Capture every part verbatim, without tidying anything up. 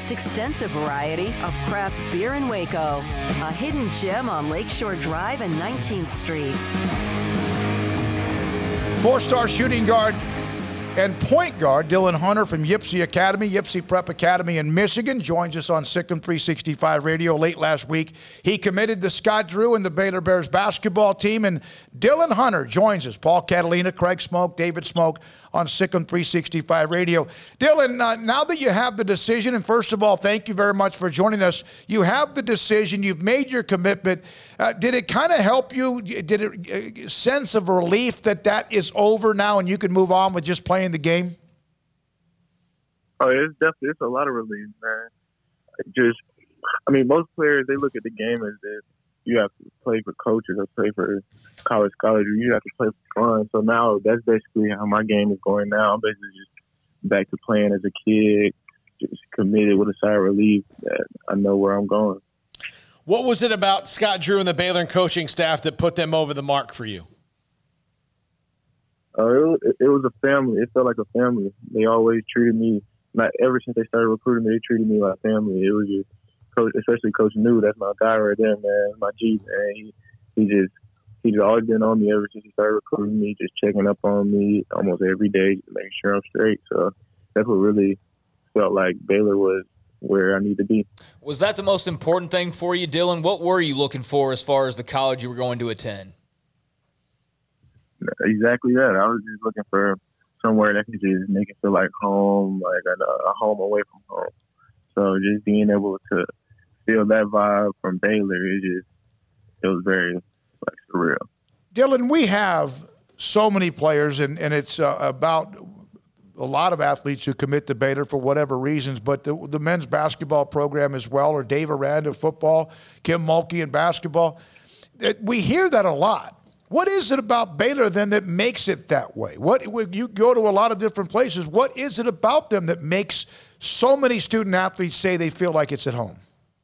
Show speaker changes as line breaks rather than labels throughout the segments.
most extensive variety of craft beer in Waco. A hidden gem on Lakeshore Drive and nineteenth Street.
Four-star shooting guard and point guard Dylan Hunter from Yipsy Academy, Yipsy Prep Academy in Michigan, joins us on Sikkim three sixty-five Radio late last week. He committed to Scott Drew and the Baylor Bears basketball team, and Dylan Hunter joins us. Paul Catalina, Craig Smoke, David Smoke on Sikkim three sixty-five Radio. Dylan, uh, now that you have the decision, and first of all, thank you very much for joining us. You have the decision. You've made your commitment. Uh, did it kind of help you? Did it uh, sense of relief that that is over now and you can move on with just playing the game?
Oh, it's definitely it's a lot of relief, man. Just, I mean, most players, they look at the game as if you have to play for coaches or play for college colleges. You have to play for fun. So now that's basically how my game is going now. I'm basically just back to playing as a kid, just committed with a sigh of relief that I know where I'm going.
What was it about Scott Drew and the Baylor coaching staff that put them over the mark for you?
Uh, it, it was a family. It felt like a family. They always treated me, not ever since they started recruiting me, they treated me like family. It was just, coach, especially Coach New, that's my guy right there, man, my G, man. He, he just, he just always been on me ever since he started recruiting me, just checking up on me almost every day, just making sure I'm straight. So that's what really felt like Baylor was where I need to be.
Was that the most important thing for you, Dylan? What were you looking for as far as the college you were going to attend?
Exactly that. I was just looking for somewhere that could just make it feel like home, like a, a home away from home. So just being able to feel that vibe from Baylor, it just, it was very like surreal.
Dylan, we have so many players, and, and it's uh, about a lot of athletes who commit to Baylor for whatever reasons, but the, the men's basketball program as well, or Dave Aranda football, Kim Mulkey in basketball. We hear that a lot. What is it about Baylor then that makes it that way? What, when you go to a lot of different places, what is it about them that makes so many student athletes say they feel like it's at home?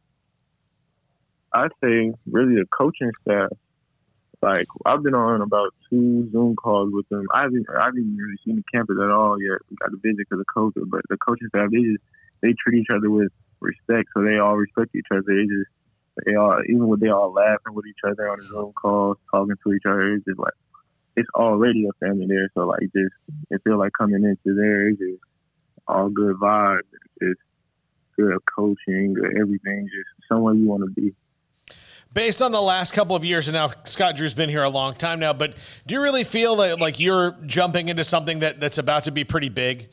I'd say really the coaching staff. Like, I've been on about two Zoom calls with them. I haven't, I haven't really seen the campus at all yet. We got to visit because of COVID, but the coaching staff, they just, they treat each other with respect, so they all respect each other. They just, they all, even when they all laughing with each other on the Zoom calls, talking to each other, it's just like, it's already a family there. So, like, just, it feels like coming into there, it's just all good vibes. It's good coaching, good everything, just somewhere you want to be.
Based on the last couple of years, and now Scott Drew's been here a long time now, but do you really feel that, like, you're jumping into something that, that's about to be pretty big?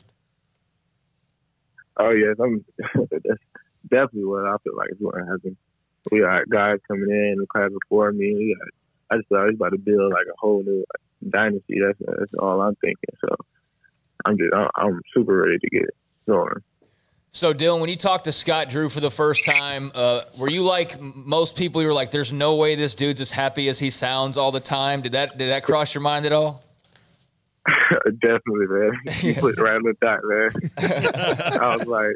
Oh, yes. I'm, that's definitely what I feel like is going to happen. We got guys coming in the class before me. We got, I just thought I was about to build, like, a whole new like, dynasty. That's that's all I'm thinking. So I'm just I'm, I'm super ready to get going.
So, Dylan, when you talked to Scott Drew for the first time, uh, were you like most people? You were like, "There's no way this dude's as happy as he sounds all the time." Did that did that cross your mind at all?
Definitely, man. He put it right on the dot, man. I was like,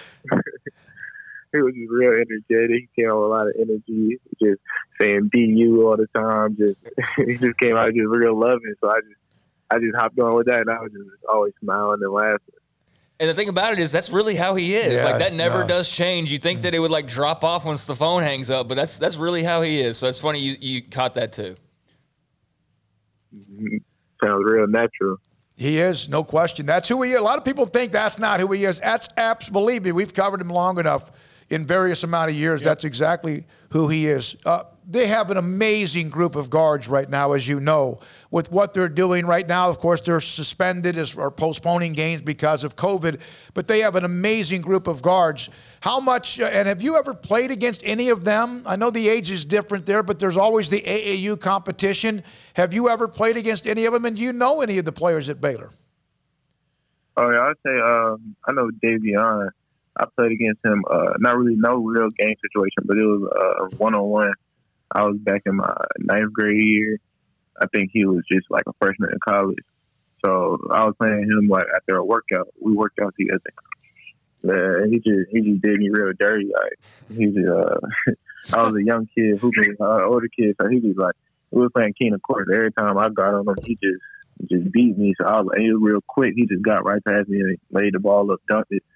he was just real energetic. He came out with a lot of energy, just saying "B U" all the time. Just he just came out just real loving. So I just I just hopped on with that, and I was just always smiling and laughing.
And the thing about it is that's really how he is.
Yeah,
like, that never
no.
does change. You think that it would, like, drop off once the phone hangs up, but that's that's really how he is. So it's funny you, you caught that too.
Mm-hmm. Sounds real natural.
He is, no question. That's who he is. A lot of people think that's not who he is. That's abs. Believe me, we've covered him long enough in various amount of years. Yep. That's exactly who he is. Uh, they have an amazing group of guards right now, as you know, with what they're doing right now. Of course, they're suspended as, or postponing games because of COVID, but they have an amazing group of guards. How much, and have you ever played against any of them? I know the age is different there, but there's always the A A U competition. Have you ever played against any of them, and do you know any of the players at Baylor?
Oh, yeah, I'd say um, I know Davion. I played against him, uh, not really no real game situation, but it was uh, one-on-one. I was back in my ninth grade year. I think he was just like a freshman in college. So I was playing him like after a workout. We worked out together. Man, he just he just did me real dirty. Like he just, uh, I was a young kid, hooping uh, older kid, so he was like, we were playing King of Course. Every time I got on him, he just just beat me. So I was like, he was real quick. He just got right past me and laid the ball up, dunked it.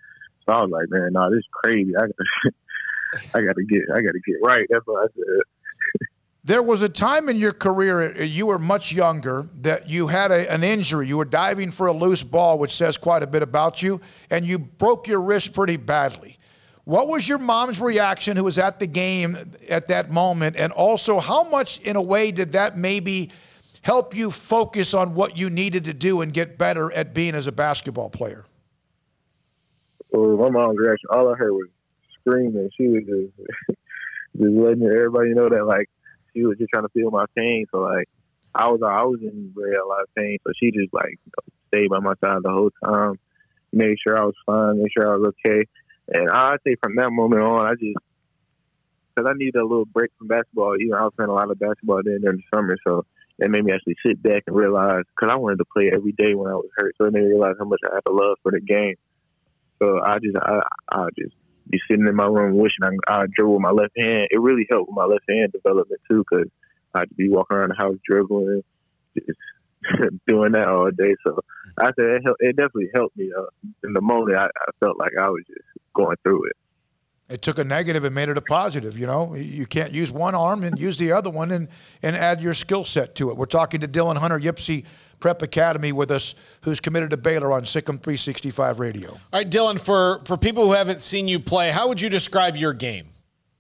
So I was like, man, no, nah, this is crazy. I gotta, I gotta get, I gotta get right. That's what I said.
There was a time in your career, you were much younger, that you had a, an injury. You were diving for a loose ball, which says quite a bit about you, and you broke your wrist pretty badly. What was your mom's reaction, who was at the game at that moment? And also, how much, in a way, did that maybe help you focus on what you needed to do and get better at being as a basketball player?
Well, my mom's reaction, all I heard was screaming. She was just, just letting everybody know that, like, she was just trying to feel my pain. So, like, I was I was in really a lot of pain. So she just, like, you know, stayed by my side the whole time, made sure I was fine, made sure I was okay. And I say from that moment on, I just, because I needed a little break from basketball. Even I was playing a lot of basketball then during the summer. So it made me actually sit back and realize, because I wanted to play every day when I was hurt. So it made me realize how much I had to love for the game. So I just, I, I just be sitting in my room wishing I, I dribble with my left hand. It really helped with my left hand development too, because I'd be walking around the house dribbling, just doing that all day. So I said it, helped, it definitely helped me. Uh, in the moment, I, I felt like I was just going through it.
It took a negative and made it a positive. You know, you can't use one arm and use the other one and, and add your skill set to it. We're talking to Dylan Hunter, Yipsy Prep Academy with us, who's committed to Baylor on Sikkim three sixty-five Radio. All
right, Dylan, for, for people who haven't seen you play, how would you describe your game?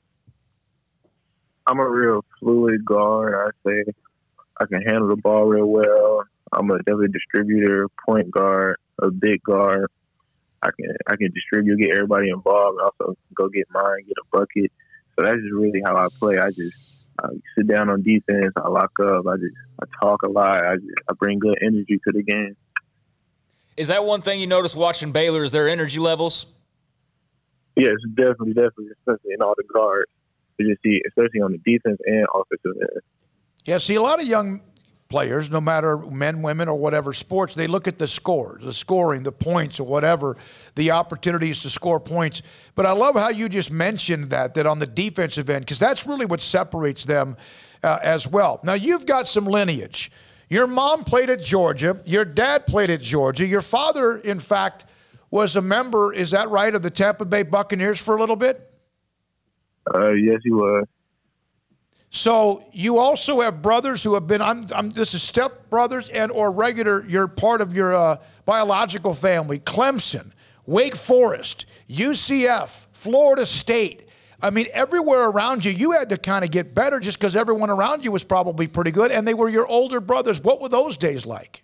I'm a real fluid guard. I say I can handle the ball real well. I'm a definitely distributor, point guard, a big guard. I can I can distribute, get everybody involved, and also go get mine, get a bucket. So that's just really how I play. I just I sit down on defense. I lock up. I just I talk a lot. I just I bring good energy to the game.
Is that one thing you notice watching Baylor? Is their energy levels?
Yes, definitely, definitely, especially in all the guards. You just see, especially on the defense and offensive end.
Yeah, see, a lot of young players, no matter men, women, or whatever sports, they look at the scores, the scoring, the points, or whatever, the opportunities to score points. But I love how you just mentioned that, that on the defensive end, because that's really what separates them uh, as well. Now, you've got some lineage. Your mom played at Georgia. Your dad played at Georgia. Your father, in fact, was a member, is that right, of the Tampa Bay Buccaneers for a little bit?
Uh, yes, he was.
So you also have brothers who have been, I'm, I'm, this is step brothers and or regular, you're part of your uh, biological family, Clemson, Wake Forest, U C F, Florida State. I mean, everywhere around you, you had to kind of get better just because everyone around you was probably pretty good, and they were your older brothers. What were those days like?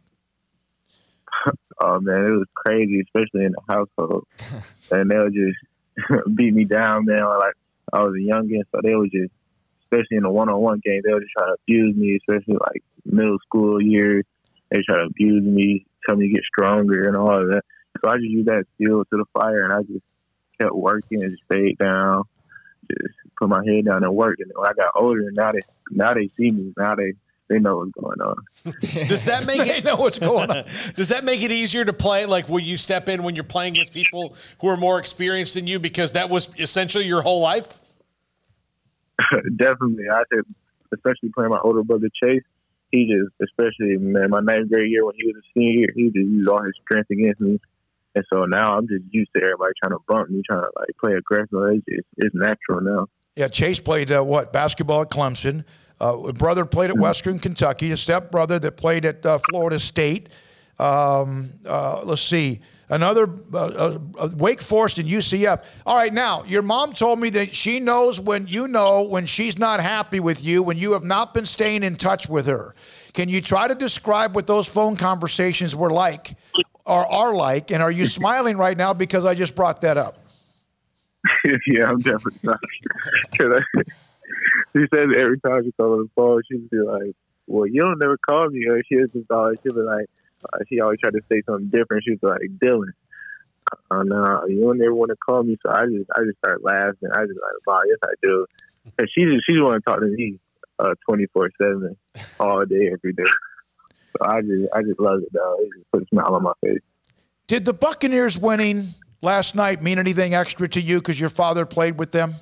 Oh, man, it was crazy, especially in the household. And they would just beat me down, man. Like, I was a youngin', so they would just, especially in the one-on-one game, they would just try to abuse me, especially like middle school years. They try to abuse me, tell me to get stronger and all of that. So I just used that fuel to the fire, and I just kept working and just stayed down, just put my head down and worked. And when I got older, now they now they see me. Now they, they know what's going on.
Does that make
they
it
know what's going on?
Does that make it easier to play? Like, will you step in when you're playing against people who are more experienced than you because that was essentially your whole life?
Definitely. I said, especially playing my older brother Chase, he just, especially man, my ninth grade year when he was a senior, he just used all his strength against me. And so now I'm just used to everybody trying to bump me, trying to like play aggressive. It's, it's, it's natural now.
Yeah, Chase played uh, what basketball at Clemson. Uh, brother played at Western Kentucky. A step brother that played at uh, Florida State. Um, uh, let's see. Another uh, uh, Wake Forest and U C F. All right, now, your mom told me that she knows when you know when she's not happy with you, when you have not been staying in touch with her. Can you try to describe what those phone conversations were like or are like? And are you smiling right now because I just brought that up?
Yeah, I'm definitely sorry. She says every time she calls on the phone, she'd be like, well, you don't never call me. Or she just always, she'd be like, Uh, she always tried to say something different. She was like, Dylan, uh, no, you don't ever want to call me. So I just I just start laughing. I just like, wow, yes, I do. And she just, she just want to talk to me uh, twenty-four seven all day, every day. So I just I just love it, though. It just puts a smile on my face.
Did the Buccaneers winning last night mean anything extra to you because your father played with them?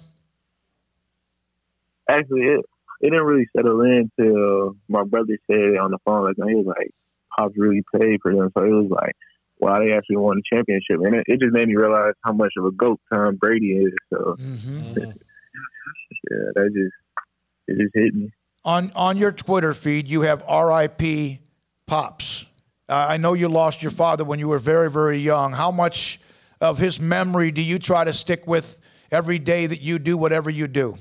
Actually, it, it didn't really settle in until my brother said it on the phone. Like, he was like, Pops really played for them. So it was like, wow, they actually won the championship. And it, it just made me realize how much of a GOAT Tom Brady is. So,
Mm-hmm.
yeah, that just, it just hit me.
On on your Twitter feed, you have R I P Pops. Uh, I know you lost your father when you were very, very young. How much of his memory do you try to stick with every day that you do whatever you do?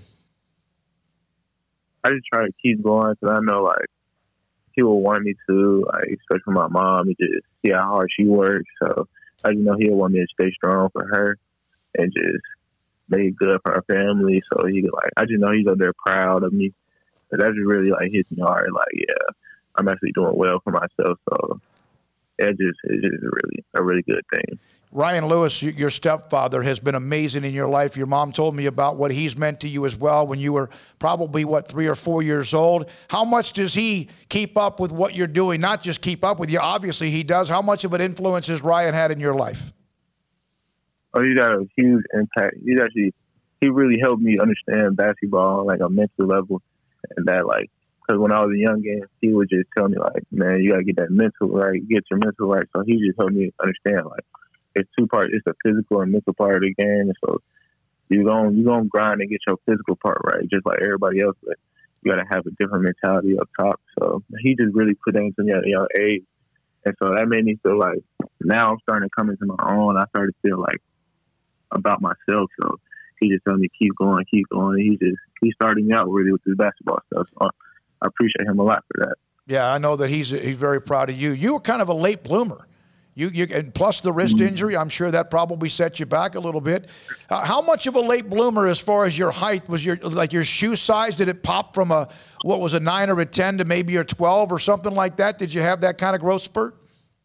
I just try to keep going because I know, like, he will want me to, like, especially my mom, and just see how hard she works. So I just know he'll want me to stay strong for her and just make it good for our family. So he like, I just know he's up there proud of me. But that just really like hits me hard. Like, yeah, I'm actually doing well for myself. So it just it's just really a really good thing.
Ryan Lewis, your stepfather, has been amazing in your life. Your mom told me about what he's meant to you as well when you were probably, what, three or four years old. How much does he keep up with what you're doing? Not just keep up with you. Obviously, he does. How much of an influence has Ryan had in your life?
Oh, he got a huge impact. He's actually, he really helped me understand basketball on like a mental level. And that, like, because when I was a young kid, he would just tell me, like, man, you got to get that mental right, get your mental right. So he just helped me understand, like, it's two parts. It's the physical and mental part of the game. And so you're going you gonna grind and get your physical part right, just like everybody else. But you got to have a different mentality up top. So he just really put that into me at a young age. And so that made me feel like now I'm starting to come into my own. I started to feel like about myself. So he just told me, keep going, keep going. And he just, he started me out really with this basketball stuff. So I appreciate him a lot for that.
Yeah, I know that he's he's very proud of you. You were kind of a late bloomer. You, you and plus the wrist
Mm-hmm.
injury, I'm sure that probably set you back a little bit. Uh, how much of a late bloomer, as far as your height, was your like your shoe size? Did it pop from a what was a nine or a ten to maybe a twelve or something like that? Did you have that kind of growth spurt?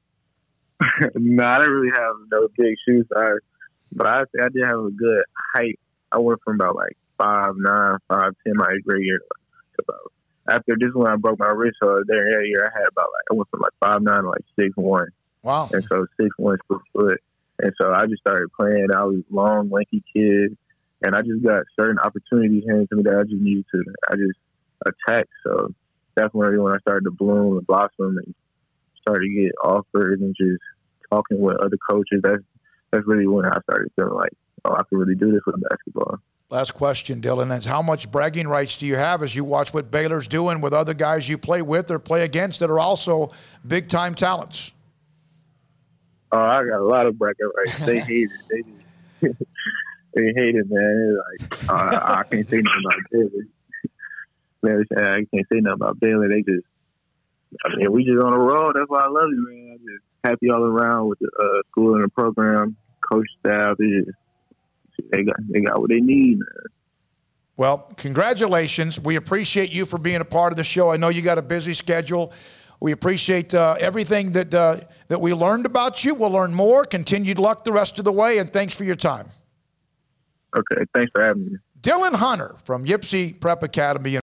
No, I didn't really have no big shoe size, but I I did have a good height. I went from about like five nine, five ten my eighth grade year to about. After this one, I broke my wrist. So there that year, I had about like I went from like five nine to like six one.
Wow.
And so six one, six foot. And so I just started playing. I was a long, lanky kid, and I just got certain opportunities handed to me that I just needed to. I just attacked. So that's when when I started to bloom and blossom and started to get offers and just talking with other coaches. That's that's really when I started feeling like, oh, I can really do this with basketball.
Last question, Dylan. That's how much bragging rights do you have as you watch what Baylor's doing with other guys you play with or play against that are also big-time talents?
Oh, I got a lot of bracket rights. They hate it. They just, they hate it, man. It's like uh, I can't say nothing about Baylor. Man, I can't say nothing about Baylor. They just, I mean, we just on the road. That's why I love you, man. I'm just happy all around with the uh, school and the program, coach staff. They just, they got, they got what they need, man.
Well, congratulations. We appreciate you for being a part of the show. I know you got a busy schedule. We appreciate uh, everything that uh, that we learned about you. We'll learn more. Continued luck the rest of the way, and thanks for your time.
Okay, thanks for having me.
Dylan Hunter from Yipsy Prep Academy.